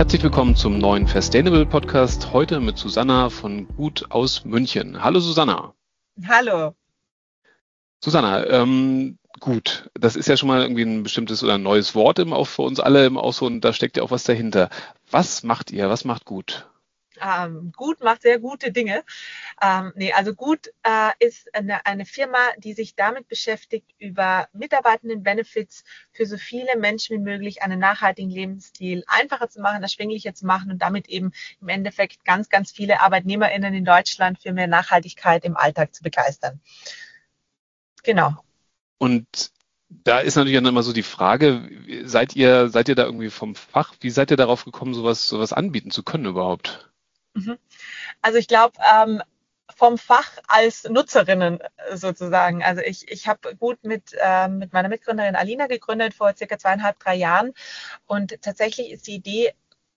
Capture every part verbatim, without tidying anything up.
Herzlich willkommen zum neuen Fastainable Podcast, heute mit Susanna von Gut aus München. Hallo Susanna. Hallo. Susanna, ähm, gut, das ist ja schon mal irgendwie ein bestimmtes oder ein neues Wort im, auch für uns alle im Ausland, und da steckt ja auch was dahinter. Was macht ihr? Was macht Gut? Ähm, Gut macht sehr gute Dinge. Ähm, nee, also Gut äh, ist eine, eine Firma, die sich damit beschäftigt, über Mitarbeitenden-Benefits für so viele Menschen wie möglich einen nachhaltigen Lebensstil einfacher zu machen, erschwinglicher zu machen und damit eben im Endeffekt ganz, ganz viele ArbeitnehmerInnen in Deutschland für mehr Nachhaltigkeit im Alltag zu begeistern. Genau. Und da ist natürlich dann immer so die Frage, seid ihr, seid ihr da irgendwie vom Fach? Wie seid ihr darauf gekommen, sowas, sowas anbieten zu können überhaupt? Mhm. Also ich glaube, ähm, vom Fach als Nutzerinnen sozusagen. Also ich, ich habe Gut mit, äh, mit meiner Mitgründerin Alina gegründet vor circa zweieinhalb, drei Jahren. Und tatsächlich ist die Idee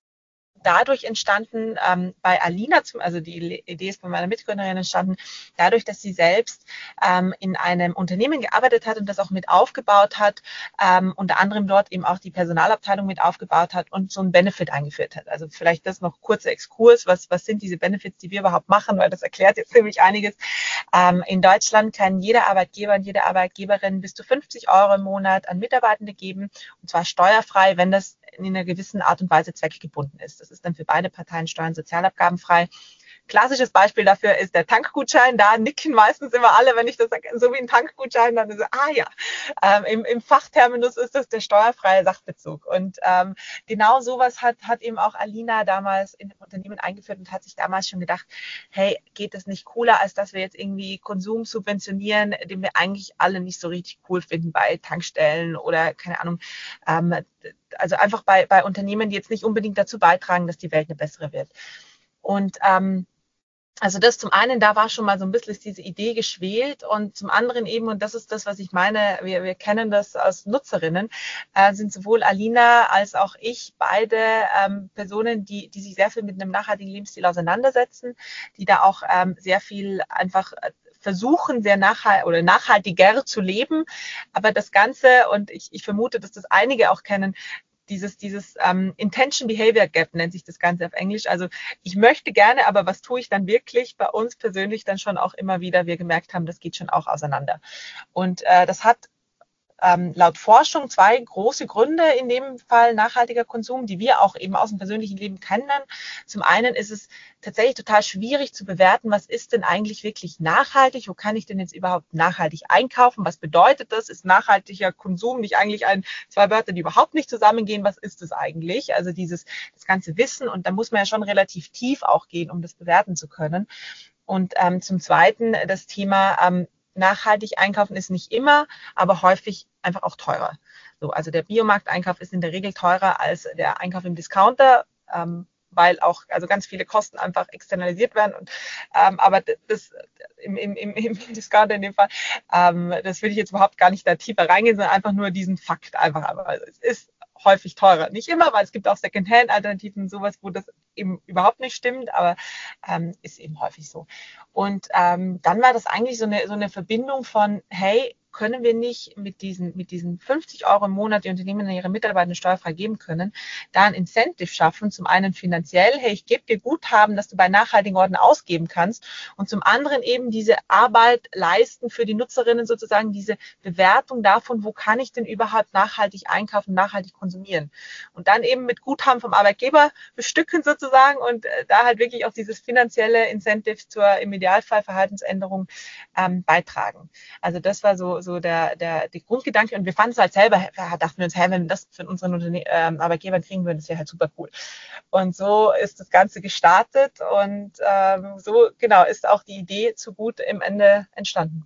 dadurch entstanden, ähm, bei Alina, zum, also die Idee ist bei meiner Mitgründerin entstanden, dadurch, dass sie selbst ähm, in einem Unternehmen gearbeitet hat und das auch mit aufgebaut hat, ähm, unter anderem dort eben auch die Personalabteilung mit aufgebaut hat und so ein Benefit eingeführt hat. Also vielleicht das noch kurzer Exkurs, was, was sind diese Benefits, die wir überhaupt machen, weil das erklärt jetzt nämlich einiges. Ähm, in Deutschland kann jeder Arbeitgeber und jede Arbeitgeberin bis zu fünfzig Euro im Monat an Mitarbeitende geben, und zwar steuerfrei, wenn das in einer gewissen Art und Weise zweckgebunden ist. Das ist dann für beide Parteien steuern- und sozialabgabenfrei. Klassisches Beispiel dafür ist der Tankgutschein. Da nicken meistens immer alle, wenn ich das sage, so wie ein Tankgutschein, dann ist so, ah ja, ähm, im, im Fachterminus ist das der steuerfreie Sachbezug. Und ähm, genau sowas hat, hat eben auch Alina damals in dem Unternehmen eingeführt und hat sich damals schon gedacht, hey, geht das nicht cooler, als dass wir jetzt irgendwie Konsum subventionieren, den wir eigentlich alle nicht so richtig cool finden bei Tankstellen oder, keine Ahnung, ähm, also einfach bei, bei Unternehmen, die jetzt nicht unbedingt dazu beitragen, dass die Welt eine bessere wird. Und ähm, also das zum einen, da war schon mal so ein bisschen diese Idee geschwelt, und zum anderen eben, und das ist das, was ich meine, wir, wir kennen das als Nutzerinnen, äh, sind sowohl Alina als auch ich beide ähm, Personen, die, die sich sehr viel mit einem nachhaltigen Lebensstil auseinandersetzen, die da auch ähm, sehr viel einfach versuchen, sehr nachhaltig oder nachhaltiger zu leben. Aber das Ganze, und ich, ich vermute, dass das einige auch kennen, dieses, dieses ähm, Intention-Behavior Gap nennt sich das Ganze auf Englisch. Also ich möchte gerne, aber was tue ich dann wirklich? Bei uns persönlich dann schon auch immer wieder, wir gemerkt haben, das geht schon auch auseinander. Und äh, das hat ähm, laut Forschung zwei große Gründe, in dem Fall nachhaltiger Konsum, die wir auch eben aus dem persönlichen Leben kennen. Zum einen ist es tatsächlich total schwierig zu bewerten, was ist denn eigentlich wirklich nachhaltig? Wo kann ich denn jetzt überhaupt nachhaltig einkaufen? Was bedeutet das? Ist nachhaltiger Konsum nicht eigentlich ein, zwei Wörter, die überhaupt nicht zusammengehen? Was ist es eigentlich? Also dieses, das ganze Wissen, und da muss man ja schon relativ tief auch gehen, um das bewerten zu können. Und ähm, zum Zweiten das Thema, ähm, nachhaltig einkaufen ist nicht immer, aber häufig einfach auch teurer. So, also der Biomarkteinkauf ist in der Regel teurer als der Einkauf im Discounter, ähm, weil auch also ganz viele Kosten einfach externalisiert werden. Und, ähm, aber das im, im, im, im Discounter in dem Fall, ähm, das will ich jetzt überhaupt gar nicht da tiefer reingehen, sondern einfach nur diesen Fakt einfach. Aber also es ist häufig teurer. Nicht immer, weil es gibt auch Secondhand-Alternativen, sowas, wo das eben überhaupt nicht stimmt, aber ähm, ist eben häufig so. Und ähm, dann war das eigentlich so eine, so eine Verbindung von, hey, können wir nicht mit diesen, mit diesen fünfzig Euro im Monat, die Unternehmen an ihre Mitarbeiter steuerfrei geben können, da ein Incentive schaffen, zum einen finanziell, hey, ich gebe dir Guthaben, dass du bei nachhaltigen Orten ausgeben kannst, und zum anderen eben diese Arbeit leisten für die Nutzerinnen, sozusagen diese Bewertung davon, wo kann ich denn überhaupt nachhaltig einkaufen, nachhaltig konsumieren. Und dann eben mit Guthaben vom Arbeitgeber bestücken sozusagen, und äh, da halt wirklich auch dieses finanzielle Incentive zur im Idealfall Verhaltensänderung ähm, beitragen. Also das war so so der, der, der Grundgedanke, und wir fanden es halt selber, dachten wir uns, hey, wenn wir das von unseren Unterne ähm, Arbeitgebern kriegen würden, das wäre halt super cool. Und so ist das Ganze gestartet, und ähm, so genau ist auch die Idee zu Gut im Ende entstanden.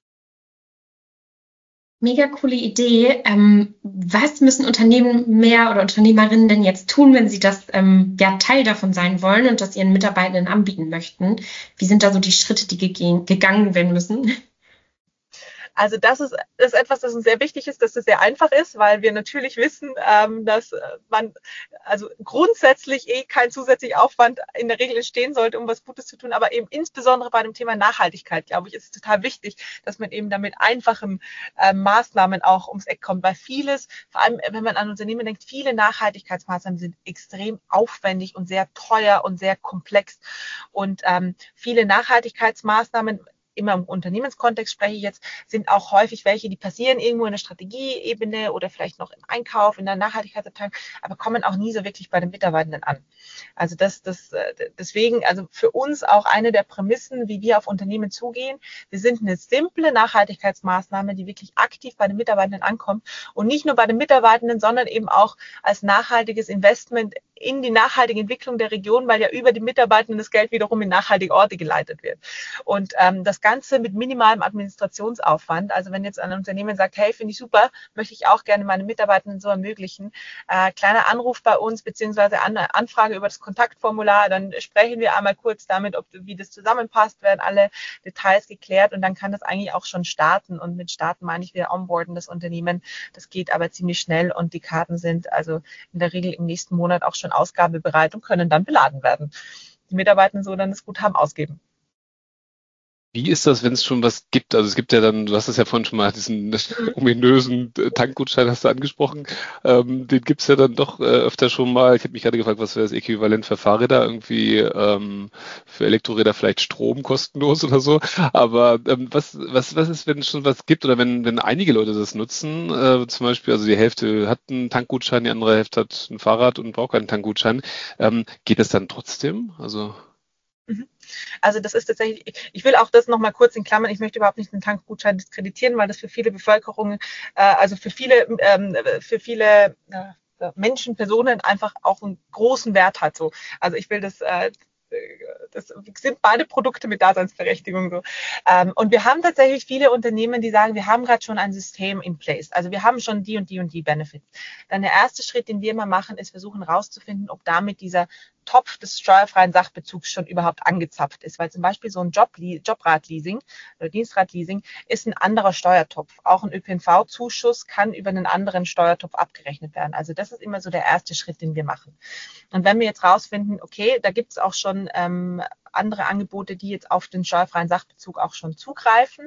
Mega coole Idee. Ähm, was müssen Unternehmen mehr oder Unternehmerinnen denn jetzt tun, wenn sie das ähm, ja Teil davon sein wollen und das ihren Mitarbeitenden anbieten möchten? Wie sind da so die Schritte, die gege- gegangen werden müssen? Also das ist, ist etwas, das uns sehr wichtig ist, dass es sehr einfach ist, weil wir natürlich wissen, ähm, dass man also grundsätzlich eh kein zusätzlicher Aufwand in der Regel entstehen sollte, um was Gutes zu tun, aber eben insbesondere bei dem Thema Nachhaltigkeit, glaube ich, ist es total wichtig, dass man eben damit einfachen äh, Maßnahmen auch ums Eck kommt, weil vieles, vor allem wenn man an Unternehmen denkt, viele Nachhaltigkeitsmaßnahmen sind extrem aufwendig und sehr teuer und sehr komplex und ähm, viele Nachhaltigkeitsmaßnahmen immer im Unternehmenskontext spreche ich jetzt, sind auch häufig welche, die passieren irgendwo in der Strategieebene oder vielleicht noch im Einkauf, in der Nachhaltigkeitsabteilung, aber kommen auch nie so wirklich bei den Mitarbeitenden an. Also das, das, deswegen, also für uns auch eine der Prämissen, wie wir auf Unternehmen zugehen. Wir sind eine simple Nachhaltigkeitsmaßnahme, die wirklich aktiv bei den Mitarbeitenden ankommt und nicht nur bei den Mitarbeitenden, sondern eben auch als nachhaltiges Investment in die nachhaltige Entwicklung der Region, weil ja über die Mitarbeitenden das Geld wiederum in nachhaltige Orte geleitet wird. Und ähm, das Ganze mit minimalem Administrationsaufwand. Also wenn jetzt ein Unternehmen sagt, hey, finde ich super, möchte ich auch gerne meine Mitarbeitenden so ermöglichen. Äh, kleiner Anruf bei uns, beziehungsweise eine Anfrage über das Kontaktformular, dann sprechen wir einmal kurz damit, ob wie das zusammenpasst, werden alle Details geklärt und dann kann das eigentlich auch schon starten. Und mit starten meine ich wieder onboarden das Unternehmen. Das geht aber ziemlich schnell und die Karten sind also in der Regel im nächsten Monat auch schon ausgabebereit und können dann beladen werden. Die Mitarbeitenden so dann das Guthaben ausgeben. Wie ist das, wenn es schon was gibt? Also es gibt ja dann, du hast es ja vorhin schon mal, diesen ominösen Tankgutschein hast du angesprochen. Ähm, den gibt's ja dann doch äh, öfter schon mal. Ich habe mich gerade gefragt, was wäre das Äquivalent für Fahrräder? Irgendwie ähm, für Elektroräder vielleicht Strom kostenlos oder so. Aber ähm, was, was, was ist, wenn es schon was gibt oder wenn, wenn einige Leute das nutzen? Äh, zum Beispiel, also die Hälfte hat einen Tankgutschein, die andere Hälfte hat ein Fahrrad und braucht keinen Tankgutschein. Ähm, geht das dann trotzdem? Also Also das ist tatsächlich, ich will auch das nochmal kurz in Klammern, ich möchte überhaupt nicht den Tankgutschein diskreditieren, weil das für viele Bevölkerungen, äh, also für viele, ähm, für viele äh, Menschen, Personen einfach auch einen großen Wert hat. So. Also ich will das, äh, das sind beide Produkte mit Daseinsberechtigung so. Ähm, und wir haben tatsächlich viele Unternehmen, die sagen, wir haben gerade schon ein System in place. Also wir haben schon die und die und die Benefits. Dann der erste Schritt, den wir immer machen, ist versuchen herauszufinden, ob damit dieser Topf des steuerfreien Sachbezugs schon überhaupt angezapft ist. Weil zum Beispiel so ein Job, Jobradleasing oder Dienstradleasing ist ein anderer Steuertopf. Auch ein Ö P N V-Zuschuss kann über einen anderen Steuertopf abgerechnet werden. Also das ist immer so der erste Schritt, den wir machen. Und wenn wir jetzt rausfinden, okay, da gibt es auch schon ähm, andere Angebote, die jetzt auf den steuerfreien Sachbezug auch schon zugreifen,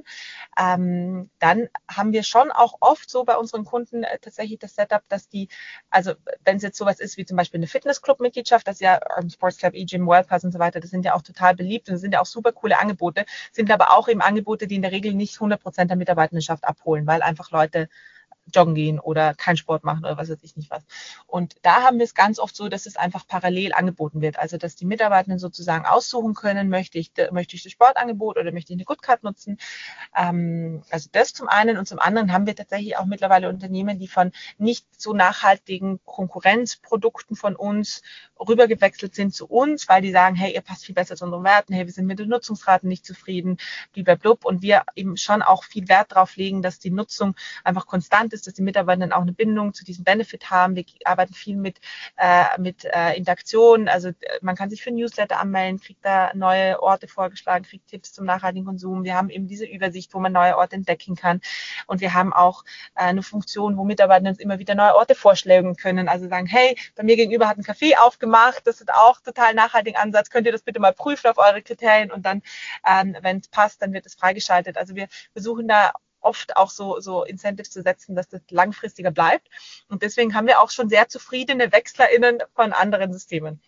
ähm, dann haben wir schon auch oft so bei unseren Kunden äh, tatsächlich das Setup, dass die, also wenn es jetzt sowas ist wie zum Beispiel eine Fitnessclub-Mitgliedschaft, das ist ja ähm, Sports Club, E-Gym, World Pass und so weiter, das sind ja auch total beliebt und das sind ja auch super coole Angebote, sind aber auch eben Angebote, die in der Regel nicht hundert Prozent der Mitarbeitendenschaft abholen, weil einfach Leute joggen gehen oder keinen Sport machen oder was weiß ich nicht was. Und da haben wir es ganz oft so, dass es einfach parallel angeboten wird. Also, dass die Mitarbeitenden sozusagen aussuchen können, möchte ich, möchte ich das Sportangebot oder möchte ich eine Good Card nutzen. Ähm, also das zum einen und zum anderen haben wir tatsächlich auch mittlerweile Unternehmen, die von nicht so nachhaltigen Konkurrenzprodukten von uns rübergewechselt sind zu uns, weil die sagen, hey, ihr passt viel besser zu unseren Werten, hey, wir sind mit den Nutzungsraten nicht zufrieden, blablabla. Und wir eben schon auch viel Wert darauf legen, dass die Nutzung einfach konstant ist, dass die Mitarbeitenden auch eine Bindung zu diesem Benefit haben. Wir arbeiten viel mit, äh, mit äh, Interaktion. Also man kann sich für Newsletter anmelden, kriegt da neue Orte vorgeschlagen, kriegt Tipps zum nachhaltigen Konsum. Wir haben eben diese Übersicht, wo man neue Orte entdecken kann. Und wir haben auch äh, eine Funktion, wo Mitarbeitenden uns immer wieder neue Orte vorschlagen können. Also sagen, hey, bei mir gegenüber hat ein Café aufgemacht, das ist auch total nachhaltiger Ansatz. Könnt ihr das bitte mal prüfen auf eure Kriterien? Und dann, ähm, wenn es passt, dann wird es freigeschaltet. Also wir versuchen da oft auch so, so Incentives zu setzen, dass das langfristiger bleibt. Und deswegen haben wir auch schon sehr zufriedene WechslerInnen von anderen Systemen.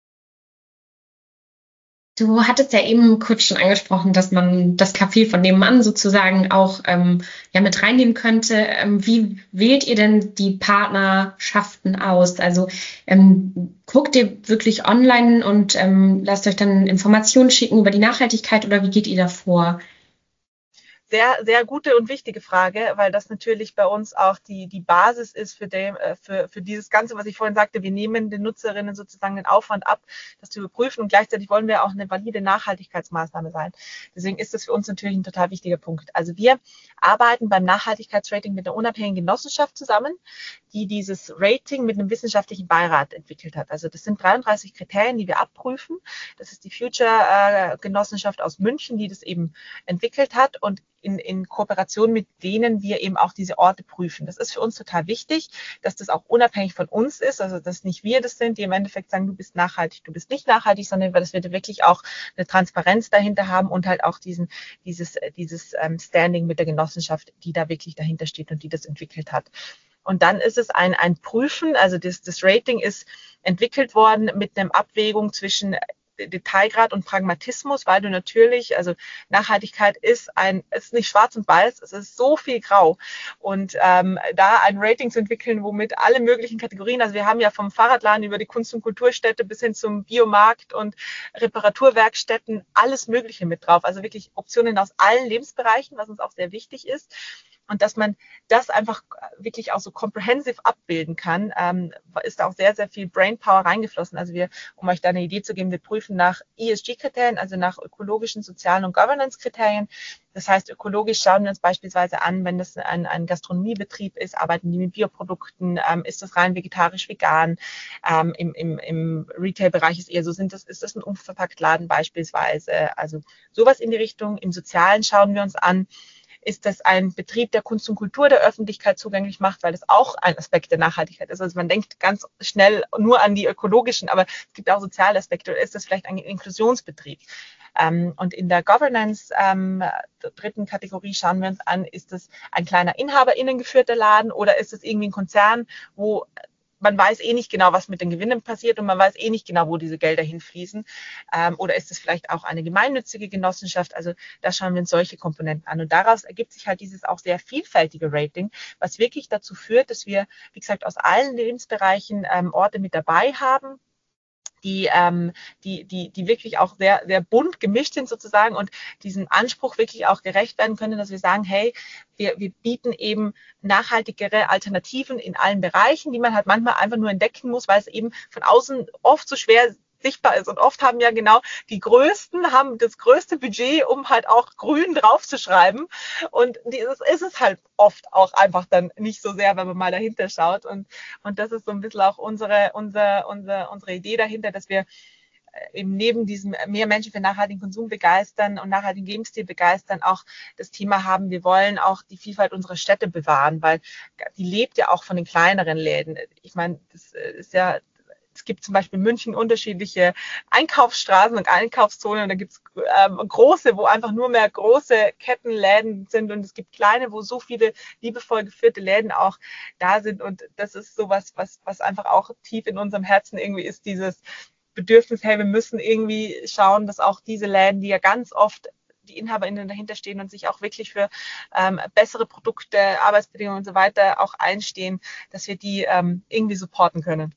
Du hattest ja eben kurz schon angesprochen, dass man das Café von nebenan sozusagen auch ähm, ja mit reinnehmen könnte. Ähm, wie wählt ihr denn die Partnerschaften aus? Also ähm, guckt ihr wirklich online und ähm, lasst euch dann Informationen schicken über die Nachhaltigkeit oder wie geht ihr da vor? Sehr, sehr gute und wichtige Frage, weil das natürlich bei uns auch die, die Basis ist für, dem, für, für dieses Ganze, was ich vorhin sagte. Wir nehmen den Nutzerinnen sozusagen den Aufwand ab, das zu überprüfen und gleichzeitig wollen wir auch eine valide Nachhaltigkeitsmaßnahme sein. Deswegen ist das für uns natürlich ein total wichtiger Punkt. Also wir arbeiten beim Nachhaltigkeitsrating mit einer unabhängigen Genossenschaft zusammen, die dieses Rating mit einem wissenschaftlichen Beirat entwickelt hat. Also das sind dreiunddreißig Kriterien, die wir abprüfen. Das ist die Future-Genossenschaft aus München, die das eben entwickelt hat und in, in Kooperation mit denen wir eben auch diese Orte prüfen. Das ist für uns total wichtig, dass das auch unabhängig von uns ist, also dass nicht wir das sind, die im Endeffekt sagen, du bist nachhaltig, du bist nicht nachhaltig, sondern dass wir wirklich auch eine Transparenz dahinter haben und halt auch diesen, dieses, dieses ähm, Standing mit der Genossenschaft, die da wirklich dahinter steht und die das entwickelt hat. Und dann ist es ein, ein Prüfen, also das, das Rating ist entwickelt worden mit einer Abwägung zwischen Detailgrad und Pragmatismus, weil du natürlich, also Nachhaltigkeit ist ein, ist nicht schwarz und weiß, es ist so viel grau. Und ähm, da ein Rating zu entwickeln, womit alle möglichen Kategorien, also wir haben ja vom Fahrradladen über die Kunst- und Kulturstätte bis hin zum Biomarkt und Reparaturwerkstätten alles Mögliche mit drauf. Also wirklich Optionen aus allen Lebensbereichen, was uns auch sehr wichtig ist. Und dass man das einfach wirklich auch so comprehensive abbilden kann, ähm, ist da auch sehr, sehr viel Brainpower reingeflossen. Also wir, um euch da eine Idee zu geben, wir prüfen nach E S G-Kriterien, also nach ökologischen, sozialen und Governance-Kriterien. Das heißt, ökologisch schauen wir uns beispielsweise an, wenn das ein, ein Gastronomiebetrieb ist, arbeiten die mit Bioprodukten, ähm, ist das rein vegetarisch, vegan, ähm, im, im, im Retail-Bereich ist eher so, sind das, ist das ein Unverpacktladen beispielsweise, also sowas in die Richtung. Im Sozialen schauen wir uns an, ist das ein Betrieb, der Kunst und Kultur der Öffentlichkeit zugänglich macht, weil das auch ein Aspekt der Nachhaltigkeit ist. Also man denkt ganz schnell nur an die ökologischen, aber es gibt auch soziale Aspekte. Oder ist das vielleicht ein Inklusionsbetrieb? Ähm, und in der Governance ähm, der dritten Kategorie schauen wir uns an, ist das ein kleiner InhaberInnen geführter Laden oder ist es irgendwie ein Konzern, wo man weiß eh nicht genau, was mit den Gewinnen passiert und man weiß eh nicht genau, wo diese Gelder hinfließen. Ähm, oder ist es vielleicht auch eine gemeinnützige Genossenschaft? Also da schauen wir uns solche Komponenten an. Und daraus ergibt sich halt dieses auch sehr vielfältige Rating, was wirklich dazu führt, dass wir, wie gesagt, aus allen Lebensbereichen ähm, Orte mit dabei haben, die, ähm, die, die, die wirklich auch sehr, sehr bunt gemischt sind sozusagen und diesem Anspruch wirklich auch gerecht werden können, dass wir sagen, hey, wir, wir bieten eben nachhaltigere Alternativen in allen Bereichen, die man halt manchmal einfach nur entdecken muss, weil es eben von außen oft so schwer sichtbar ist. Und oft haben ja genau die Größten, haben das größte Budget, um halt auch grün draufzuschreiben. Und dieses ist es halt oft auch einfach dann nicht so sehr, wenn man mal dahinter schaut. Und, und das ist so ein bisschen auch unsere, unsere, unsere, unsere Idee dahinter, dass wir eben neben diesem mehr Menschen für nachhaltigen Konsum begeistern und nachhaltigen Lebensstil begeistern, auch das Thema haben, wir wollen auch die Vielfalt unserer Städte bewahren, weil die lebt ja auch von den kleineren Läden. Ich meine, das ist ja, es gibt zum Beispiel in München unterschiedliche Einkaufsstraßen und Einkaufszonen und da gibt es ähm, große, wo einfach nur mehr große Kettenläden sind und es gibt kleine, wo so viele liebevoll geführte Läden auch da sind und das ist sowas, was, was einfach auch tief in unserem Herzen irgendwie ist, dieses Bedürfnis, hey, wir müssen irgendwie schauen, dass auch diese Läden, die ja ganz oft die InhaberInnen dahinter stehen und sich auch wirklich für ähm, bessere Produkte, Arbeitsbedingungen und so weiter auch einstehen, dass wir die ähm, irgendwie supporten können.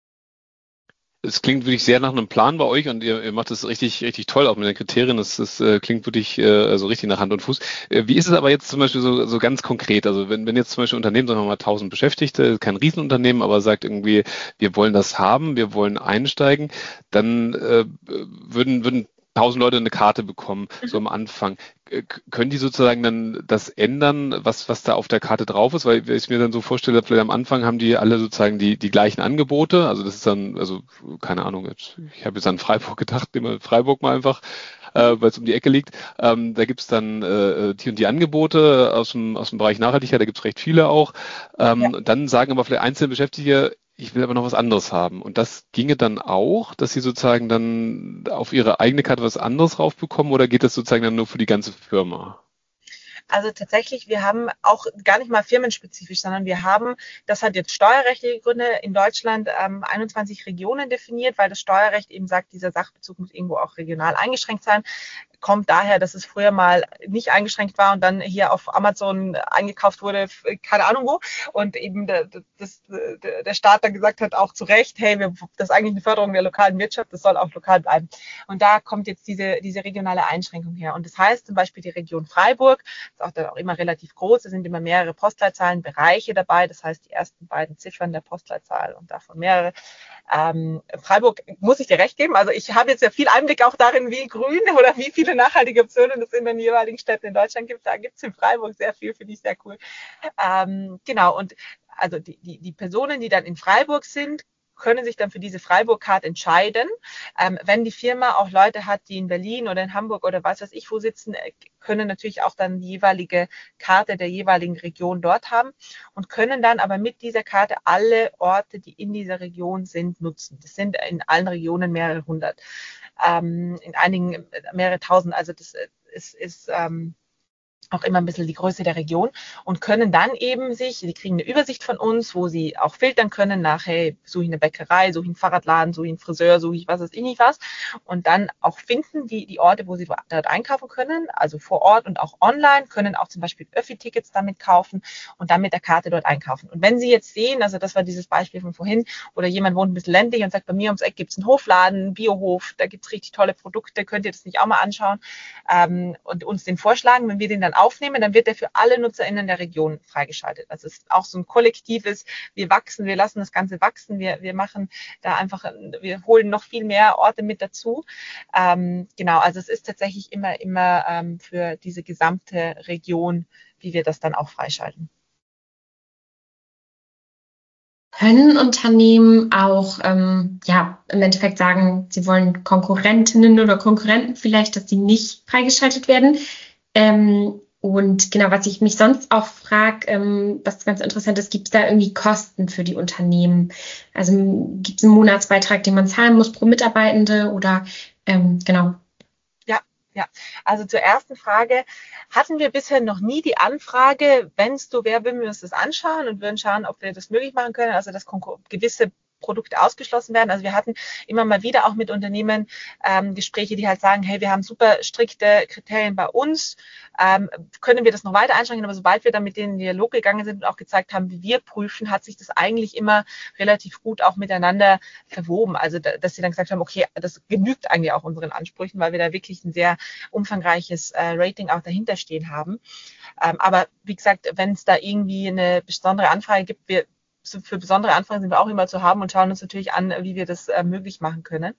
Es klingt wirklich sehr nach einem Plan bei euch und ihr, ihr macht das richtig, richtig toll, auch mit den Kriterien. Das, das äh, klingt wirklich äh, also richtig nach Hand und Fuß. Äh, wie ist es aber jetzt zum Beispiel so, so ganz konkret? Also wenn, wenn jetzt zum Beispiel ein Unternehmen, sagen wir mal tausend Beschäftigte, kein Riesenunternehmen, aber sagt irgendwie, wir wollen das haben, wir wollen einsteigen, dann äh, würden, würden tausend Leute eine Karte bekommen, so am Anfang. K- Können die sozusagen dann das ändern, was, was da auf der Karte drauf ist? Weil wenn ich mir dann so vorstelle, vielleicht am Anfang haben die alle sozusagen die, die gleichen Angebote. Also das ist dann, also keine Ahnung, jetzt, ich habe jetzt an Freiburg gedacht, nehmen wir Freiburg mal einfach, äh, weil es um die Ecke liegt. Ähm, da gibt's dann äh, die und die Angebote aus dem, aus dem Bereich Nachhaltigkeit, da gibt's recht viele auch. Ähm, Ja. Dann sagen aber vielleicht einzelne Beschäftigte, ich will aber noch was anderes haben. Und das ginge dann auch, dass sie sozusagen dann auf ihre eigene Karte was anderes raufbekommen oder geht das sozusagen dann nur für die ganze Firma? Also tatsächlich, wir haben auch gar nicht mal firmenspezifisch, sondern wir haben, das hat jetzt steuerrechtliche Gründe, in Deutschland ähm, einundzwanzig Regionen definiert, weil das Steuerrecht eben sagt, dieser Sachbezug muss irgendwo auch regional eingeschränkt sein. Kommt daher, dass es früher mal nicht eingeschränkt war und dann hier auf Amazon eingekauft wurde, keine Ahnung wo. Und eben der, das, der Staat dann gesagt hat, auch zu Recht, hey, wir, das ist eigentlich eine Förderung der lokalen Wirtschaft, das soll auch lokal bleiben. Und da kommt jetzt diese, diese regionale Einschränkung her. Und das heißt zum Beispiel die Region Freiburg, ist auch dann auch immer relativ groß, da sind immer mehrere Postleitzahlenbereiche dabei, das heißt die ersten beiden Ziffern der Postleitzahl und davon mehrere. Ähm, Freiburg, muss ich dir recht geben, also ich habe jetzt ja viel Einblick auch darin, wie grün oder wie viele nachhaltige Optionen es in den jeweiligen Städten in Deutschland gibt. Da gibt es in Freiburg sehr viel, finde ich sehr cool. Ähm, genau, und also die, die, die Personen, die dann in Freiburg sind, können sich dann für diese Freiburg-Card entscheiden. Ähm, wenn die Firma auch Leute hat, die in Berlin oder in Hamburg oder was weiß ich wo sitzen, können natürlich auch dann die jeweilige Karte der jeweiligen Region dort haben und können dann aber mit dieser Karte alle Orte, die in dieser Region sind, nutzen. Das sind in allen Regionen mehrere hundert, ähm, in einigen mehrere tausend. Also das ist, ist ähm, auch immer ein bisschen die Größe der Region und können dann eben sich, die kriegen eine Übersicht von uns, wo sie auch filtern können nach, hey, suche ich eine Bäckerei, suche ich einen Fahrradladen, suche ich einen Friseur, suche ich was weiß ich nicht was und dann auch finden die, die Orte, wo sie dort einkaufen können, also vor Ort und auch online, können auch zum Beispiel Öffi-Tickets damit kaufen und dann mit der Karte dort einkaufen. Und wenn sie jetzt sehen, also das war dieses Beispiel von vorhin, oder jemand wohnt ein bisschen ländlich und sagt, bei mir ums Eck gibt es einen Hofladen, einen Biohof, da gibt es richtig tolle Produkte, könnt ihr das nicht auch mal anschauen ähm, und uns den vorschlagen, wenn wir den dann aufnehmen, dann wird er für alle NutzerInnen der Region freigeschaltet. Also es ist auch so ein kollektives, wir wachsen, wir lassen das Ganze wachsen, wir, wir machen da einfach, wir holen noch viel mehr Orte mit dazu. Ähm, genau, also es ist tatsächlich immer, immer ähm, für diese gesamte Region, wie wir das dann auch freischalten. Können Unternehmen auch ähm, ja im Endeffekt sagen, sie wollen Konkurrentinnen oder Konkurrenten vielleicht, dass die nicht freigeschaltet werden? Ähm, und genau, was ich mich sonst auch frage, ähm, was ganz interessant ist, gibt es da irgendwie Kosten für die Unternehmen? Also gibt es einen Monatsbeitrag, den man zahlen muss pro Mitarbeitende oder ähm, genau? Ja, ja. Also zur ersten Frage hatten wir bisher noch nie die Anfrage, wenn es so wäre, würden wir uns das anschauen und würden schauen, ob wir das möglich machen können, also dass gewisse Produkte ausgeschlossen werden. Also wir hatten immer mal wieder auch mit Unternehmen ähm, Gespräche, die halt sagen, hey, wir haben super strikte Kriterien bei uns, ähm, können wir das noch weiter einschränken, aber sobald wir dann mit denen in den Dialog gegangen sind und auch gezeigt haben, wie wir prüfen, hat sich das eigentlich immer relativ gut auch miteinander verwoben. Also dass sie dann gesagt haben, okay, das genügt eigentlich auch unseren Ansprüchen, weil wir da wirklich ein sehr umfangreiches äh, Rating auch dahinter stehen haben. Ähm, aber wie gesagt, wenn es da irgendwie eine besondere Anfrage gibt, wir für besondere Anfragen sind wir auch immer zu haben und schauen uns natürlich an, wie wir das äh, möglich machen können.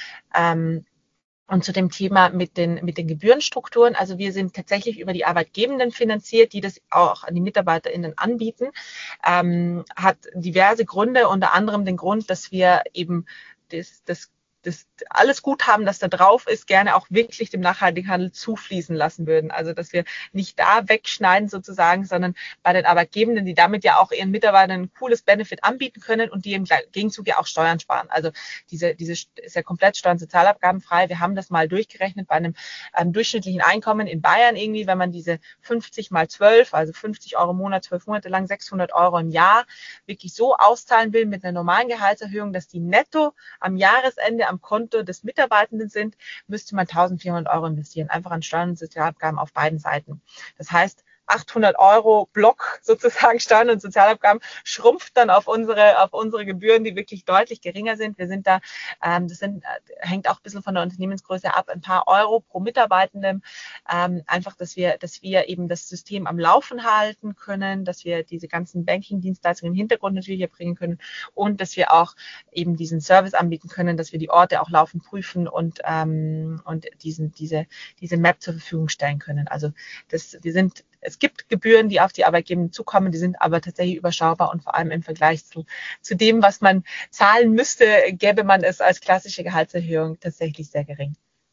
Ähm, und zu dem Thema mit den, mit den Gebührenstrukturen, also wir sind tatsächlich über die Arbeitgebenden finanziert, die das auch an die MitarbeiterInnen anbieten, ähm, hat diverse Gründe, unter anderem den Grund, dass wir eben das, das das alles Guthaben, das da drauf ist, gerne auch wirklich dem nachhaltigen Handel zufließen lassen würden. Also dass wir nicht da wegschneiden sozusagen, sondern bei den Arbeitgebenden, die damit ja auch ihren Mitarbeitern ein cooles Benefit anbieten können und die im Gegenzug ja auch Steuern sparen. Also diese, diese ist ja komplett steuern- und sozialabgabenfrei. Wir haben das mal durchgerechnet bei einem ähm, durchschnittlichen Einkommen in Bayern irgendwie, wenn man diese fünfzig mal zwölf, also fünfzig Euro im Monat, zwölf Monate lang, sechshundert Euro im Jahr, wirklich so auszahlen will mit einer normalen Gehaltserhöhung, dass die netto am Jahresende am Konto des Mitarbeitenden sind, müsste man eintausendvierhundert Euro investieren, einfach an Steuern und Sozialabgaben auf beiden Seiten. Das heißt, achthundert Euro Block sozusagen Steuern und Sozialabgaben schrumpft dann auf unsere auf unsere Gebühren, die wirklich deutlich geringer sind. Wir sind da, ähm, das sind, hängt auch ein bisschen von der Unternehmensgröße ab, ein paar Euro pro Mitarbeitenden. Ähm, einfach, dass wir, dass wir eben das System am Laufen halten können, dass wir diese ganzen Banking-Dienstleistungen im Hintergrund natürlich erbringen können und dass wir auch eben diesen Service anbieten können, dass wir die Orte auch laufend prüfen und ähm, und diesen diese diese Map zur Verfügung stellen können. Also das, wir sind Es gibt Gebühren, die auf die Arbeitgeber zukommen, die sind aber tatsächlich überschaubar und vor allem im Vergleich zu, zu dem, was man zahlen müsste, gäbe man es als klassische Gehaltserhöhung tatsächlich sehr gering.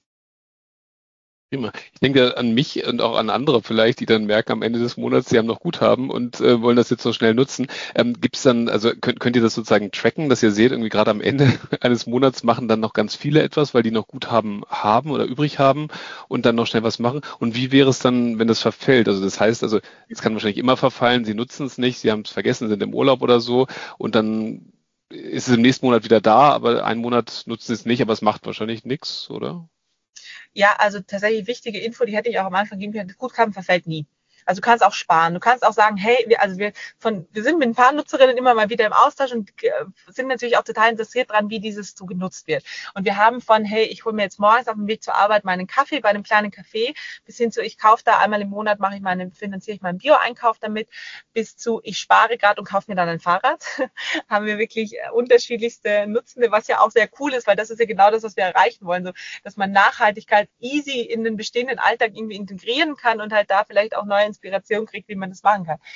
Prima. Ich denke an mich und auch an andere vielleicht, die dann merken am Ende des Monats, sie haben noch Guthaben und äh, wollen das jetzt so schnell nutzen. Ähm, gibt es dann, also könnt, könnt ihr das sozusagen tracken, dass ihr seht, irgendwie gerade am Ende eines Monats machen dann noch ganz viele etwas, weil die noch Guthaben haben oder übrig haben und dann noch schnell was machen? Und wie wäre es dann, wenn das verfällt? Also das heißt, also es kann wahrscheinlich immer verfallen, sie nutzen es nicht, sie haben es vergessen, sind im Urlaub oder so und dann ist es im nächsten Monat wieder da, aber einen Monat nutzen sie es nicht, aber es macht wahrscheinlich nichts, oder? Ja, also tatsächlich wichtige Info, die hätte ich auch am Anfang geben können. Das Guthaben verfällt nie. Also du kannst auch sparen. Du kannst auch sagen, hey, wir, also wir von, wir sind mit ein paar Nutzerinnen immer mal wieder im Austausch und äh, sind natürlich auch total interessiert dran, wie dieses so genutzt wird. Und wir haben von, hey, ich hole mir jetzt morgens auf dem Weg zur Arbeit meinen Kaffee bei einem kleinen Café, bis hin zu, ich kaufe da einmal im Monat, mache ich meinen, finanziere ich meinen Bio-Einkauf damit, bis zu, ich spare gerade und kaufe mir dann ein Fahrrad. Haben wir wirklich unterschiedlichste Nutzende, was ja auch sehr cool ist, weil das ist ja genau das, was wir erreichen wollen, so, dass man Nachhaltigkeit easy in den bestehenden Alltag irgendwie integrieren kann und halt da vielleicht auch neue Inspiration kriegt, wie man das machen kann.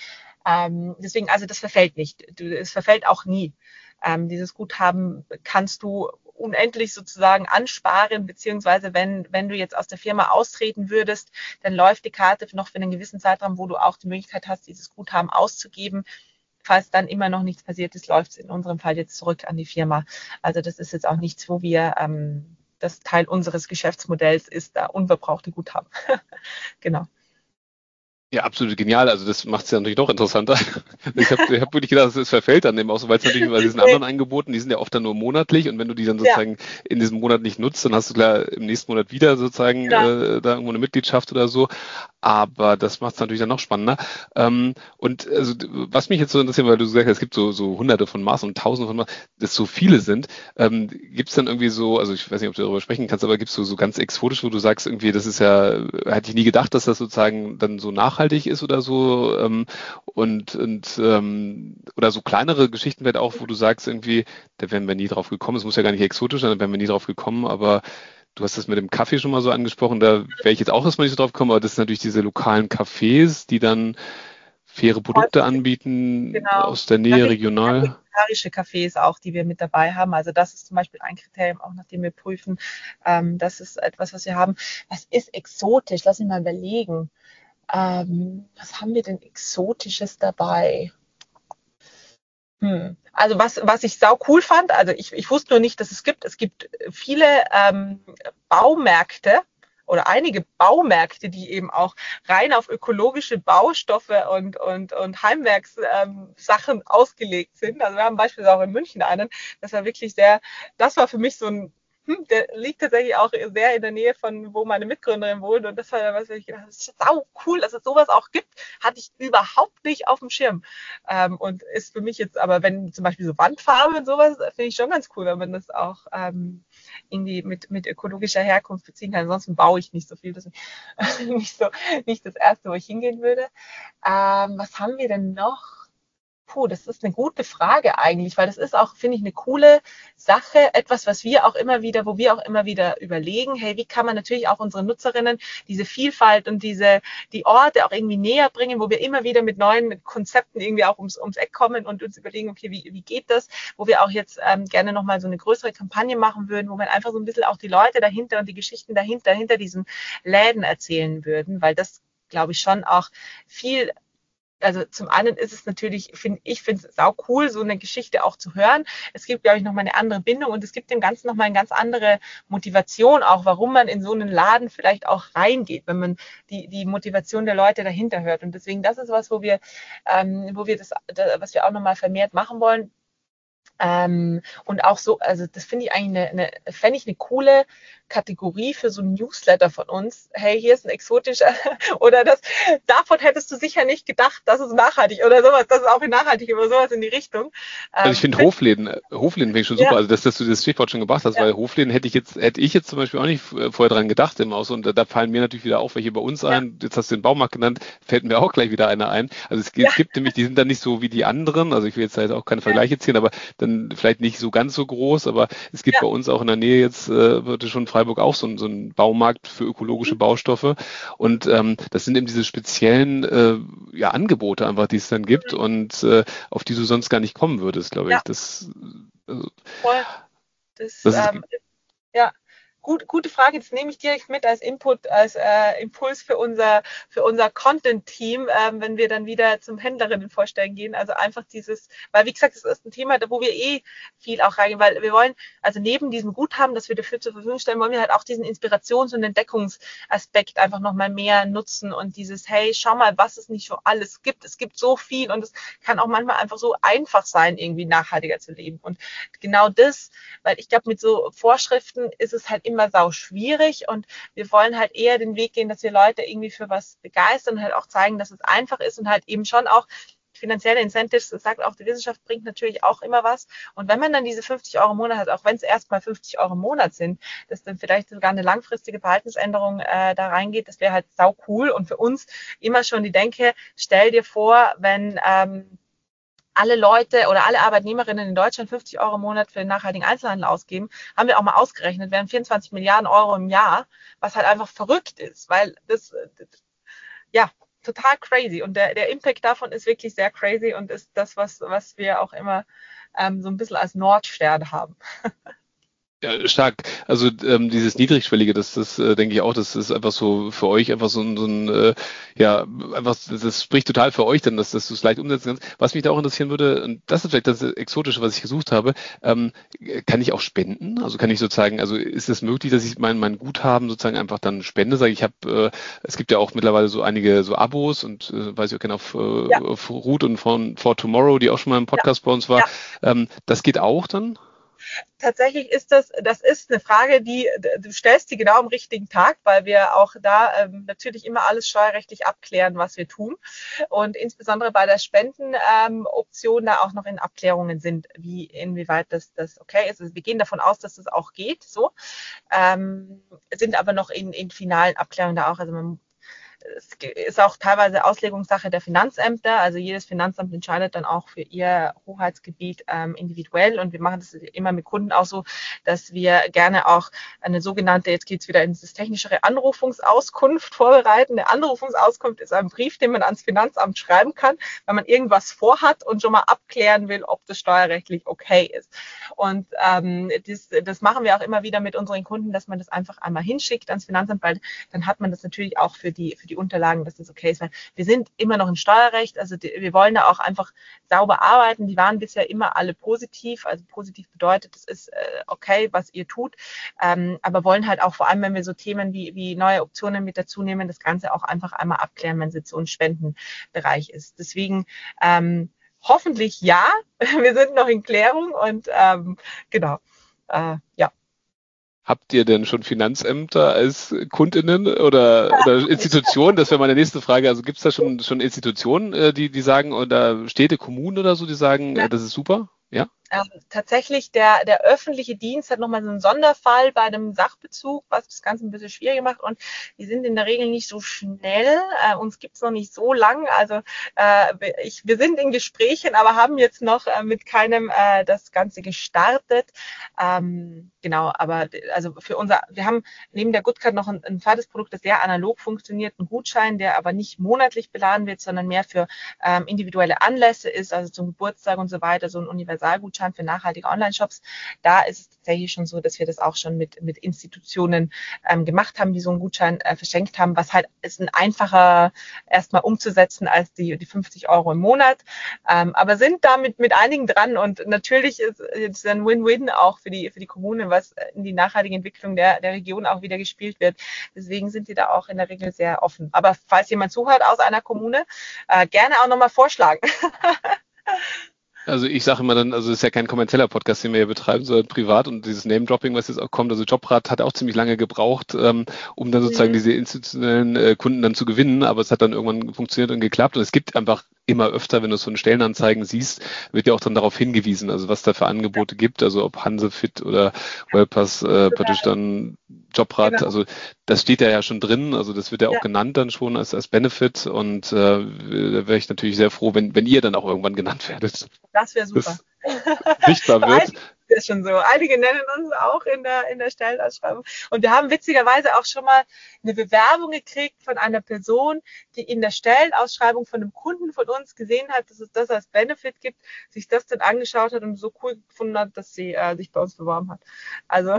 Ähm, deswegen, also das verfällt nicht. Du, es verfällt auch nie. Ähm, dieses Guthaben kannst du unendlich sozusagen ansparen, beziehungsweise wenn, wenn du jetzt aus der Firma austreten würdest, dann läuft die Karte noch für einen gewissen Zeitraum, wo du auch die Möglichkeit hast, dieses Guthaben auszugeben. Falls dann immer noch nichts passiert ist, läuft es in unserem Fall jetzt zurück an die Firma. Also das ist jetzt auch nichts, wo wir, ähm, das Teil unseres Geschäftsmodells ist, da unverbrauchte Guthaben. Genau. Ja, absolut genial. Also das macht es ja natürlich noch interessanter. Ich habe ich hab wirklich gedacht, es verfällt dann eben auch so, weil es natürlich bei diesen anderen Angeboten, die sind ja oft dann nur monatlich und wenn du die dann sozusagen ja. in diesem Monat nicht nutzt, dann hast du klar im nächsten Monat wieder sozusagen ja. äh, da irgendwo eine Mitgliedschaft oder so. Aber das macht es natürlich dann noch spannender. Ähm, und also was mich jetzt so interessiert, weil du gesagt hast, es gibt so, so hunderte von Maßen und tausende von Maßen, dass so viele sind. Ähm, gibt es dann irgendwie so, also ich weiß nicht, ob du darüber sprechen kannst, aber gibt es so, so ganz exotisch, wo du sagst, irgendwie, das ist ja, hätte ich nie gedacht, dass das sozusagen dann so nachhaltig ist oder so. Ähm, und und ähm, oder so kleinere Geschichten vielleicht auch, wo du sagst, irgendwie, da wären wir nie drauf gekommen. Es muss ja gar nicht exotisch sein, da wären wir nie drauf gekommen, aber du hast das mit dem Kaffee schon mal so angesprochen, da wäre ich jetzt auch erstmal nicht so drauf gekommen, aber das sind natürlich diese lokalen Cafés, die dann faire Produkte anbieten, genau. aus der Nähe, regional. Vegetarische Cafés auch, die wir mit dabei haben. Also das ist zum Beispiel ein Kriterium, auch nachdem wir prüfen. Ähm, das ist etwas, was wir haben. Was ist exotisch? Lass mich mal überlegen. Ähm, was haben wir denn Exotisches dabei? Hm. Also was, was ich sau cool fand, also ich, ich wusste nur nicht, dass es gibt. Es gibt viele ähm, Baumärkte oder einige Baumärkte, die eben auch rein auf ökologische Baustoffe und, und, und Heimwerkssachen ähm, ausgelegt sind. Also wir haben beispielsweise auch in München einen, das war wirklich sehr, das war für mich so ein Hm, der liegt tatsächlich auch sehr in der Nähe von, wo meine Mitgründerin wohnt. Und das war was, ich gedacht habe, das ist sau cool, dass es sowas auch gibt. Hatte ich überhaupt nicht auf dem Schirm. Ähm, und ist für mich jetzt, aber wenn zum Beispiel so Wandfarbe und sowas, finde ich schon ganz cool, wenn man das auch ähm, irgendwie mit, mit ökologischer Herkunft beziehen kann. Ansonsten baue ich nicht so viel. Das ist nicht so, nicht das Erste, wo ich hingehen würde. Ähm, was haben wir denn noch? Puh, das ist eine gute Frage eigentlich, weil das ist auch, finde ich, eine coole Sache, etwas, was wir auch immer wieder, wo wir auch immer wieder überlegen, hey, wie kann man natürlich auch unseren Nutzerinnen diese Vielfalt und diese, die Orte auch irgendwie näher bringen, wo wir immer wieder mit neuen Konzepten irgendwie auch ums, ums Eck kommen und uns überlegen, okay, wie, wie geht das, wo wir auch jetzt ähm, gerne nochmal so eine größere Kampagne machen würden, wo wir einfach so ein bisschen auch die Leute dahinter und die Geschichten dahinter, hinter diesen Läden erzählen würden, weil das, glaube ich, schon auch viel. Also zum einen ist es natürlich, find, ich finde es sau cool, so eine Geschichte auch zu hören. Es gibt, glaube ich, nochmal eine andere Bindung und es gibt dem Ganzen nochmal eine ganz andere Motivation auch, warum man in so einen Laden vielleicht auch reingeht, wenn man die, die Motivation der Leute dahinter hört. Und deswegen, das ist was, wo wir, ähm, wo wir das, was wir auch nochmal vermehrt machen wollen. Ähm, und auch so, also das finde ich eigentlich eine, eine fände ich eine coole Kategorie für so ein Newsletter von uns. Hey, hier ist ein exotischer oder das, davon hättest du sicher nicht gedacht, das ist nachhaltig oder sowas, das ist auch nachhaltig oder sowas in die Richtung. Also ich finde Hofläden, Hofläden finde ich schon super, ja. Also dass, dass du das Stichwort schon gebracht hast, ja. Weil Hofläden hätte ich jetzt, hätte ich jetzt zum Beispiel auch nicht vorher dran gedacht im Aus und da, da fallen mir natürlich wieder auf, welche bei uns ein, ja. Jetzt hast du den Baumarkt genannt, fällt mir auch gleich wieder einer ein. Also es, ja. es gibt nämlich, die sind dann nicht so wie die anderen, also ich will jetzt halt auch keine Vergleiche ziehen, aber dann vielleicht nicht so ganz so groß, aber es gibt ja. bei uns auch in der Nähe jetzt, äh, wird schon in Freiburg auch so ein, so ein Baumarkt für ökologische Baustoffe und ähm, das sind eben diese speziellen äh, ja, Angebote einfach, die es dann gibt mhm. und äh, auf die du sonst gar nicht kommen würdest, glaube ja. ich. Das, also, Voll. Das, das ist, ähm, ja. Gut, gute Frage, das nehme ich direkt mit als Input, als äh, Impuls für unser für unser Content-Team, ähm, wenn wir dann wieder zum Händlerinnen vorstellen gehen. Also einfach dieses, weil wie gesagt, das ist ein Thema, wo wir eh viel auch reingehen, weil wir wollen, also neben diesem Guthaben, das wir dafür zur Verfügung stellen, wollen wir halt auch diesen Inspirations- und Entdeckungsaspekt einfach nochmal mehr nutzen und dieses, hey, schau mal, was es nicht so alles gibt. Es gibt so viel und es kann auch manchmal einfach so einfach sein, irgendwie nachhaltiger zu leben. Und genau das, weil ich glaube, mit so Vorschriften ist es halt immer immer sau schwierig und wir wollen halt eher den Weg gehen, dass wir Leute irgendwie für was begeistern und halt auch zeigen, dass es einfach ist und halt eben schon auch finanzielle Incentives, das sagt auch die Wissenschaft, bringt natürlich auch immer was. Und wenn man dann diese fünfzig Euro im Monat hat, auch wenn es erstmal fünfzig Euro im Monat sind, dass dann vielleicht sogar eine langfristige Verhaltensänderung äh, da reingeht, das wäre halt sau cool. Und für uns immer schon die Denke, stell dir vor, wenn ähm, alle Leute oder alle Arbeitnehmerinnen in Deutschland fünfzig Euro im Monat für den nachhaltigen Einzelhandel ausgeben, haben wir auch mal ausgerechnet, wären vierundzwanzig Milliarden Euro im Jahr, was halt einfach verrückt ist, weil das, das ja, total crazy. Und der, der Impact davon ist wirklich sehr crazy und ist das, was, was wir auch immer ähm, so ein bisschen als Nordstern haben. Ja, stark. Also ähm, dieses Niedrigschwellige, das, das äh, denke ich auch, das ist einfach so für euch einfach so ein, so ein äh, ja, einfach, das, das spricht total für euch dann, dass, dass du es leicht umsetzen kannst. Was mich da auch interessieren würde, und das ist vielleicht das Exotische, was ich gesucht habe, ähm, kann ich auch spenden? Also kann ich sozusagen, also ist es möglich, dass ich mein, mein Guthaben sozusagen einfach dann spende? Sage ich, habe, äh, es gibt ja auch mittlerweile so einige so Abos und äh, weiß ich auch gerne auf, äh, Ja. auf Ruth und von For Tomorrow, die auch schon mal im Podcast ja. bei uns war. Ja. Ähm, das geht auch dann? Tatsächlich ist das, das ist eine Frage, die du stellst die genau am richtigen Tag, weil wir auch da ähm, natürlich immer alles steuerrechtlich abklären, was wir tun und insbesondere bei der Spendenoption ähm, da auch noch in Abklärungen sind, wie inwieweit das, das okay ist. Also wir gehen davon aus, dass das auch geht, so ähm, sind aber noch in, in finalen Abklärungen da auch. Also man Es ist auch teilweise Auslegungssache der Finanzämter. Also jedes Finanzamt entscheidet dann auch für ihr Hoheitsgebiet ähm, individuell. Und wir machen das immer mit Kunden auch so, dass wir gerne auch eine sogenannte, jetzt geht es wieder ins technischere Anrufungsauskunft vorbereiten. Eine Anrufungsauskunft ist ein Brief, den man ans Finanzamt schreiben kann, wenn man irgendwas vorhat und schon mal abklären will, ob das steuerrechtlich okay ist. Und ähm, das, das machen wir auch immer wieder mit unseren Kunden, dass man das einfach einmal hinschickt ans Finanzamt, weil dann hat man das natürlich auch für die, für die Unterlagen, dass das okay ist. Weil wir sind immer noch im Steuerrecht, also die, wir wollen da auch einfach sauber arbeiten. Die waren bisher immer alle positiv, also positiv bedeutet, es ist äh, okay, was ihr tut, ähm, aber wollen halt auch vor allem, wenn wir so Themen wie, wie neue Optionen mit dazu nehmen, das Ganze auch einfach einmal abklären, wenn es jetzt so ein Spendenbereich ist. Deswegen ähm, hoffentlich ja, wir sind noch in Klärung und ähm, genau, äh, ja. Habt ihr denn schon Finanzämter als KundInnen oder, oder Institutionen? Das wäre meine nächste Frage. Also gibt es da schon, schon Institutionen, die, die sagen, oder Städte, Kommunen oder so, die sagen, ja. das ist super? Ja. Ähm, tatsächlich, der, der öffentliche Dienst hat nochmal so einen Sonderfall bei einem Sachbezug, was das Ganze ein bisschen schwieriger macht. Und die sind in der Regel nicht so schnell. Äh, uns gibt's noch nicht so lang. Also äh, ich, wir sind in Gesprächen, aber haben jetzt noch äh, mit keinem äh, das Ganze gestartet. Ähm, genau, aber also für unser, wir haben neben der Goodcard noch ein, ein zweites Produkt, das sehr analog funktioniert, ein Gutschein, der aber nicht monatlich beladen wird, sondern mehr für ähm, individuelle Anlässe ist, also zum Geburtstag und so weiter, so ein Universalgutschein für nachhaltige Online-Shops. Da ist es tatsächlich schon so, dass wir das auch schon mit, mit Institutionen ähm, gemacht haben, die so einen Gutschein äh, verschenkt haben, was halt ist ein einfacher erstmal umzusetzen als die, die fünfzig Euro im Monat. Ähm, aber sind damit mit einigen dran und natürlich ist es ein Win-Win auch für die, für die Kommunen, was in die nachhaltige Entwicklung der, der Region auch wieder gespielt wird. Deswegen sind die da auch in der Regel sehr offen. Aber falls jemand zuhört aus einer Kommune, äh, gerne auch nochmal vorschlagen. Also ich sage immer dann, also es ist ja kein kommerzieller Podcast, den wir hier betreiben, sondern privat und dieses Name-Dropping, was jetzt auch kommt, also Jobrad hat auch ziemlich lange gebraucht, ähm, um dann sozusagen mhm. diese institutionellen äh, Kunden dann zu gewinnen, aber es hat dann irgendwann funktioniert und geklappt und es gibt einfach immer öfter, wenn du so eine Stellenanzeigen siehst, wird ja auch dann darauf hingewiesen, also was da für Angebote ja. gibt, also ob Hansefit oder Wellpass äh, praktisch dann Jobrad, genau. also das steht ja ja schon drin, also das wird ja auch ja. genannt dann schon als, als Benefit und äh, da wäre ich natürlich sehr froh, wenn, wenn ihr dann auch irgendwann genannt werdet. Das wäre super. Sichtbar wird. Das ist schon so. Einige nennen uns auch in der, in der Stellenausschreibung. Und wir haben witzigerweise auch schon mal eine Bewerbung gekriegt von einer Person, die in der Stellenausschreibung von einem Kunden von uns gesehen hat, dass es das als Benefit gibt, sich das dann angeschaut hat und so cool gefunden hat, dass sie äh, sich bei uns beworben hat. Also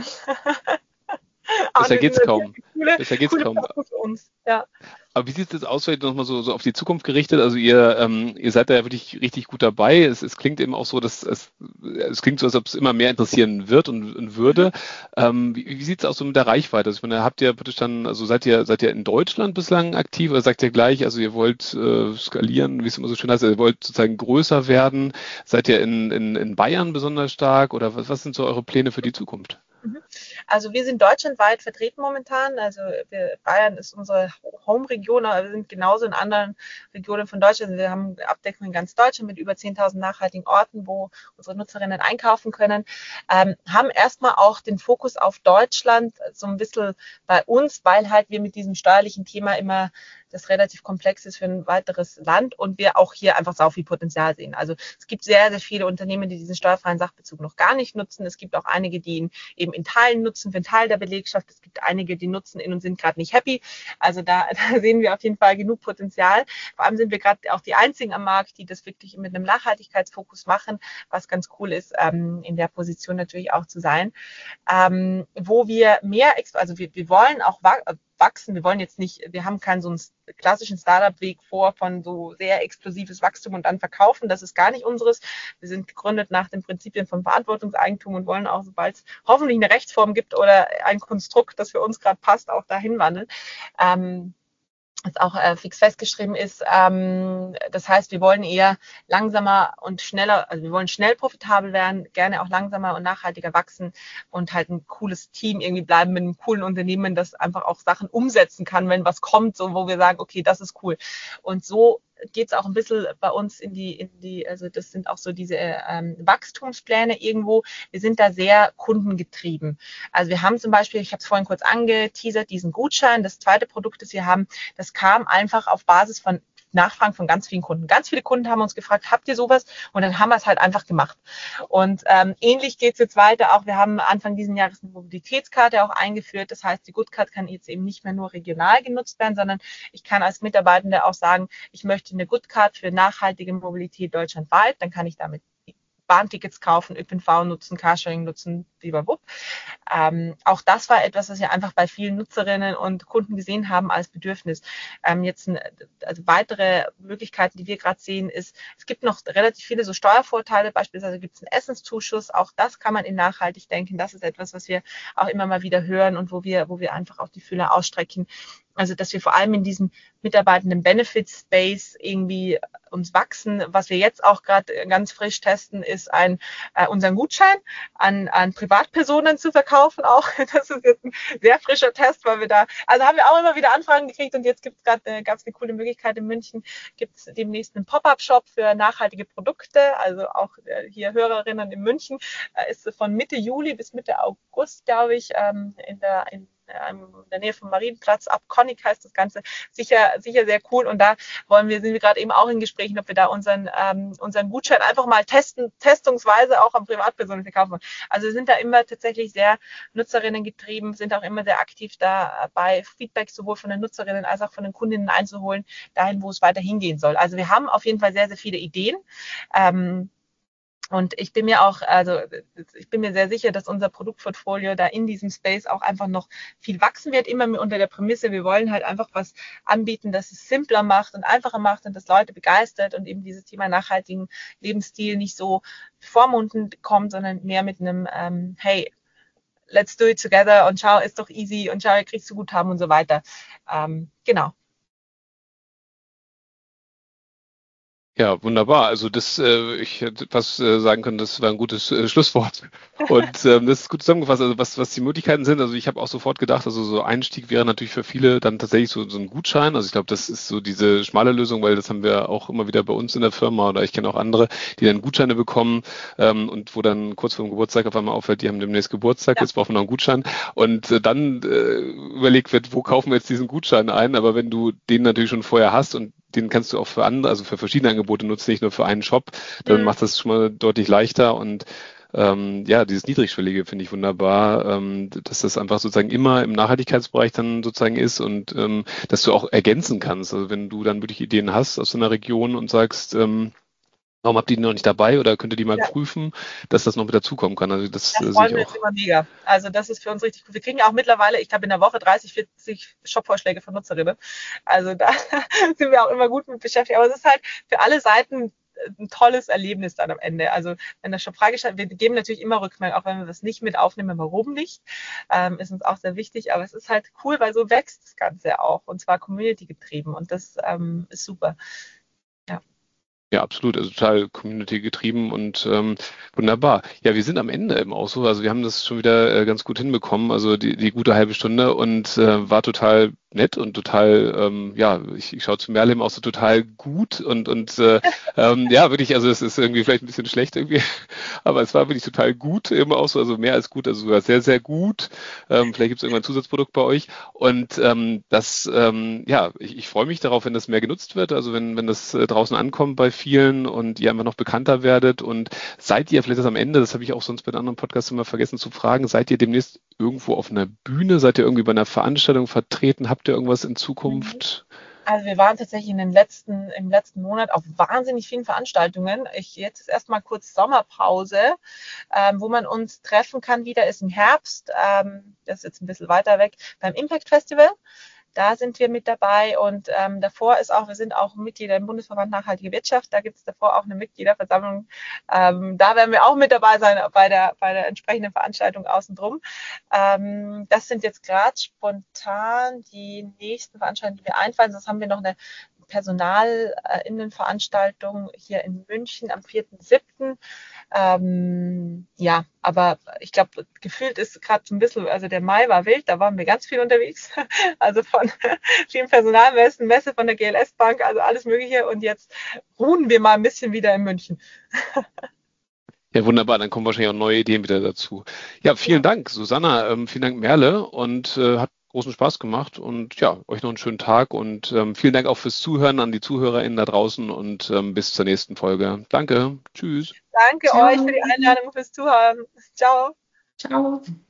Besser geht's kaum. Coole, Besser geht's coole kaum. Für uns. Ja. Aber wie sieht es aus, vielleicht nochmal so, so auf die Zukunft gerichtet? Also ihr, ähm, ihr seid da ja wirklich richtig gut dabei. Es, es klingt eben auch so, dass es, es klingt so, als ob es immer mehr interessieren wird und, und würde. Mhm. Ähm, wie wie sieht es aus so mit der Reichweite? Also ich meine, habt ihr praktisch dann, also seid ihr, seid ihr in Deutschland bislang aktiv oder sagt ihr gleich, also ihr wollt äh, skalieren, wie es immer so schön heißt, ihr wollt sozusagen größer werden? Seid ihr in, in, in Bayern besonders stark oder was, was sind so eure Pläne für die Zukunft? Also wir sind deutschlandweit vertreten momentan. Also wir, Bayern ist unsere Home-Region, aber wir sind genauso in anderen Regionen von Deutschland. Also wir haben Abdeckung in ganz Deutschland mit über zehntausend nachhaltigen Orten, wo unsere Nutzerinnen einkaufen können. Ähm, haben erstmal auch den Fokus auf Deutschland so ein bisschen bei uns, weil halt wir mit diesem steuerlichen Thema immer das relativ komplex ist für ein weiteres Land und wir auch hier einfach sau viel Potenzial sehen. Also es gibt sehr, sehr viele Unternehmen, die diesen steuerfreien Sachbezug noch gar nicht nutzen. Es gibt auch einige, die ihn eben in Teilen nutzen, für einen Teil der Belegschaft. Es gibt einige, die nutzen ihn und sind gerade nicht happy. Also da, da sehen wir auf jeden Fall genug Potenzial. Vor allem sind wir gerade auch die einzigen am Markt, die das wirklich mit einem Nachhaltigkeitsfokus machen, was ganz cool ist, ähm, in der Position natürlich auch zu sein. Ähm, wo wir mehr, also wir, wir wollen auch wachsen, wir wollen jetzt nicht, wir haben keinen so einen klassischen Startup-Weg vor von so sehr explosives Wachstum und dann verkaufen, das ist gar nicht unseres. Wir sind gegründet nach den Prinzipien von Verantwortungseigentum und wollen auch, sobald es hoffentlich eine Rechtsform gibt oder ein Konstrukt, das für uns gerade passt, auch dahin wandeln. Ähm, was auch äh, fix festgeschrieben ist. Ähm, das heißt, wir wollen eher langsamer und schneller, also wir wollen schnell profitabel werden, gerne auch langsamer und nachhaltiger wachsen und halt ein cooles Team irgendwie bleiben mit einem coolen Unternehmen, das einfach auch Sachen umsetzen kann, wenn was kommt, so wo wir sagen, okay, das ist cool. Und so geht es auch ein bisschen bei uns in die, in die, also das sind auch so diese ähm, Wachstumspläne irgendwo. Wir sind da sehr kundengetrieben. Also wir haben zum Beispiel, ich habe es vorhin kurz angeteasert, diesen Gutschein. Das zweite Produkt, das wir haben, das kam einfach auf Basis von Nachfragen von ganz vielen Kunden. Ganz viele Kunden haben uns gefragt, habt ihr sowas? Und dann haben wir es halt einfach gemacht. Und ähm, ähnlich geht es jetzt weiter. Auch wir haben Anfang dieses Jahres eine Mobilitätskarte auch eingeführt. Das heißt, die Goodcard kann jetzt eben nicht mehr nur regional genutzt werden, sondern ich kann als Mitarbeitende auch sagen, ich möchte eine Goodcard für nachhaltige Mobilität deutschlandweit. Dann kann ich damit Bahntickets kaufen, Ö P N V nutzen, Carsharing nutzen, blablabla. Ähm, auch das war etwas, was wir einfach bei vielen Nutzerinnen und Kunden gesehen haben als Bedürfnis. Ähm, jetzt ein, also weitere Möglichkeiten, die wir gerade sehen, ist, es gibt noch relativ viele so Steuervorteile, beispielsweise gibt es einen Essenszuschuss, auch das kann man in nachhaltig denken. Das ist etwas, was wir auch immer mal wieder hören und wo wir, wo wir einfach auch die Fühler ausstrecken. Also, dass wir vor allem in diesem mitarbeitenden Benefit-Space irgendwie uns wachsen. Was wir jetzt auch gerade ganz frisch testen, ist ein, äh, unseren Gutschein an, an Privatpersonen zu verkaufen auch. Das ist jetzt ein sehr frischer Test, weil wir da, also haben wir auch immer wieder Anfragen gekriegt und jetzt gibt es gerade eine ganz eine coole Möglichkeit in München, gibt es demnächst einen Pop-Up-Shop für nachhaltige Produkte. Also auch äh, hier Hörerinnen in München äh, ist von Mitte Juli bis Mitte August, glaube ich, ähm, in der, in in der Nähe vom Marienplatz, ab Connick heißt das Ganze, sicher, sicher sehr cool. Und da wollen wir, sind wir gerade eben auch in Gesprächen, ob wir da unseren, ähm, unseren Gutschein einfach mal testen, testungsweise auch an Privatpersonen verkaufen wollen. Also wir sind da immer tatsächlich sehr Nutzerinnen getrieben, sind auch immer sehr aktiv dabei, Feedback sowohl von den Nutzerinnen als auch von den Kundinnen einzuholen, dahin, wo es weiter hingehen soll. Also wir haben auf jeden Fall sehr, sehr viele Ideen. Ähm, Und ich bin mir auch, also ich bin mir sehr sicher, dass unser Produktportfolio da in diesem Space auch einfach noch viel wachsen wird, immer unter der Prämisse, wir wollen halt einfach was anbieten, das es simpler macht und einfacher macht und das Leute begeistert und eben dieses Thema nachhaltigen Lebensstil nicht so vormundend kommt, sondern mehr mit einem, ähm, hey, let's do it together und schau, ist doch easy und schau, ihr kriegst du Guthaben und so weiter. Ähm, genau. Ja, wunderbar. Also das, äh, ich hätte fast äh, sagen können, das war ein gutes äh, Schlusswort. Und ähm, das ist gut zusammengefasst. Also was, was die Möglichkeiten sind. Also ich habe auch sofort gedacht, also so Einstieg wäre natürlich für viele dann tatsächlich so, so ein Gutschein. Also ich glaube, das ist so diese schmale Lösung, weil das haben wir auch immer wieder bei uns in der Firma oder ich kenne auch andere, die dann Gutscheine bekommen ähm, und wo dann kurz vor dem Geburtstag auf einmal auffällt, die haben demnächst Geburtstag, ja. Jetzt brauchen wir noch einen Gutschein. Und äh, dann äh, überlegt wird, wo kaufen wir jetzt diesen Gutschein ein? Aber wenn du den natürlich schon vorher hast und den kannst du auch für andere, also für verschiedene Angebote nutzen, nicht nur für einen Shop, dann mhm. macht das schon mal deutlich leichter und ähm, ja, dieses Niedrigschwellige finde ich wunderbar, ähm, dass das einfach sozusagen immer im Nachhaltigkeitsbereich dann sozusagen ist und ähm, dass du auch ergänzen kannst. Also wenn du dann wirklich Ideen hast aus einer Region und sagst, ähm, warum habt ihr die noch nicht dabei oder könnt ihr die mal ja. prüfen, dass das noch mit dazukommen kann? Also das, das freuen wir uns immer mega. Also das ist für uns richtig gut. Wir kriegen ja auch mittlerweile, ich glaube in der Woche dreißig, vierzig Shop-Vorschläge von Nutzerinnen. Also da sind wir auch immer gut mit beschäftigt. Aber es ist halt für alle Seiten ein tolles Erlebnis dann am Ende. Also wenn der Shop freigeschaltet wird, wir geben natürlich immer Rückmeldung, auch wenn wir das nicht mit aufnehmen, warum nicht, ähm, ist uns auch sehr wichtig. Aber es ist halt cool, weil so wächst das Ganze auch und zwar Community getrieben und das ähm, ist super. Ja. Ja, absolut, also total Community getrieben und ähm, wunderbar. Ja, wir sind am Ende im Ausruf, also wir haben das schon wieder äh, ganz gut hinbekommen, also die, die gute halbe Stunde und äh, war total nett und total, ähm, ja, ich, ich schaue zu Merle eben auch so total gut und und äh, ähm, ja, wirklich, also es ist irgendwie vielleicht ein bisschen schlecht irgendwie, aber es war wirklich total gut eben auch so, also mehr als gut, also sogar sehr, sehr gut. Ähm, vielleicht gibt es irgendwann ein Zusatzprodukt bei euch und ähm, das, ähm, ja, ich, ich freue mich darauf, wenn das mehr genutzt wird, also wenn, wenn das äh, draußen ankommt bei vielen und ihr einfach noch bekannter werdet und seid ihr, vielleicht das am Ende, das habe ich auch sonst bei den anderen Podcasts immer vergessen zu fragen, seid ihr demnächst irgendwo auf einer Bühne, seid ihr irgendwie bei einer Veranstaltung vertreten, habt ihr irgendwas in Zukunft? Also wir waren tatsächlich in den letzten, im letzten Monat auf wahnsinnig vielen Veranstaltungen. Ich, jetzt ist erstmal kurz Sommerpause, ähm, wo man uns treffen kann. Wieder ist im Herbst, ähm, das ist jetzt ein bisschen weiter weg, beim Impact Festival. Da sind wir mit dabei und ähm, davor ist auch, wir sind auch Mitglieder im Bundesverband Nachhaltige Wirtschaft. Da gibt es davor auch eine Mitgliederversammlung. Ähm, da werden wir auch mit dabei sein bei der, bei der entsprechenden Veranstaltung außen drum. Ähm, das sind jetzt gerade spontan die nächsten Veranstaltungen, die mir einfallen. Sonst haben wir noch eine Personalinnenveranstaltung hier in München am vierten siebten Ähm, ja, aber ich glaube, gefühlt ist gerade so ein bisschen, also der Mai war wild, da waren wir ganz viel unterwegs. Also von vielen Personalmessen, Messe von der G L S Bank, also alles Mögliche. Und jetzt ruhen wir mal ein bisschen wieder in München. Ja, wunderbar, dann kommen wahrscheinlich auch neue Ideen wieder dazu. Ja, vielen Dank, Susanna, ähm, vielen Dank, Merle, und äh, hat großen Spaß gemacht und ja, euch noch einen schönen Tag und ähm, vielen Dank auch fürs Zuhören an die ZuhörerInnen da draußen und ähm, bis zur nächsten Folge. Danke, tschüss. Danke Ciao. euch für die Einladung, fürs Zuhören. Ciao. Ciao.